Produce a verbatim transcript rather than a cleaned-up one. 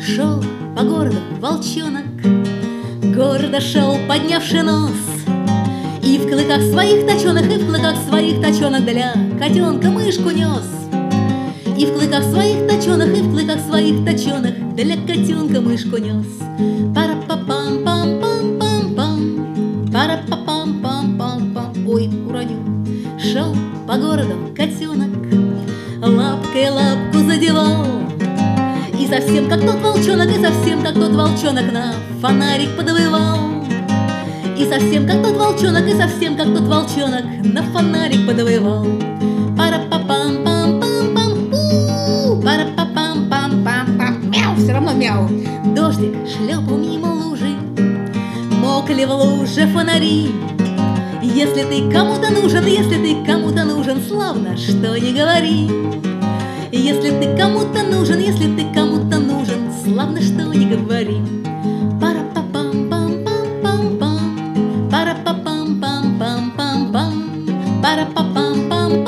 Шел по городу волчонок, гордо шел, поднявши нос, и в клыках своих точеных, и в клыках своих точеных для котенка мышку нес. И в клыках своих точеных, и в клыках своих точеных для котенка мышку нес. Пара-па-пам-пам-пам-пам, пара-па-пам-пам-пам-пам. Ой, уронил. Шел по городу котенок, лапкой лапку задевал, и совсем как тот волчонок, и совсем как тот волчонок на фонарик подвывал. И совсем как тот волчонок, и совсем как тот волчонок на фонарик подвывал. Пара-па-пам-пам-пам-пам, у, пара-па-пам-пам-пам-пам, мяу, все равно мяу. Дождик шлепал мимо лужи, мокли в луже фонари. Если ты кому-то нужен, если ты кому-то нужен, славно, что не говори. Если ты кому-то нужен, если ты кому-то нужен, славно, что не говори. Пара-па-пам-пам-пам-пам, пара-па-пам-пам-пам-пам-пам, пара-па-пам-пам.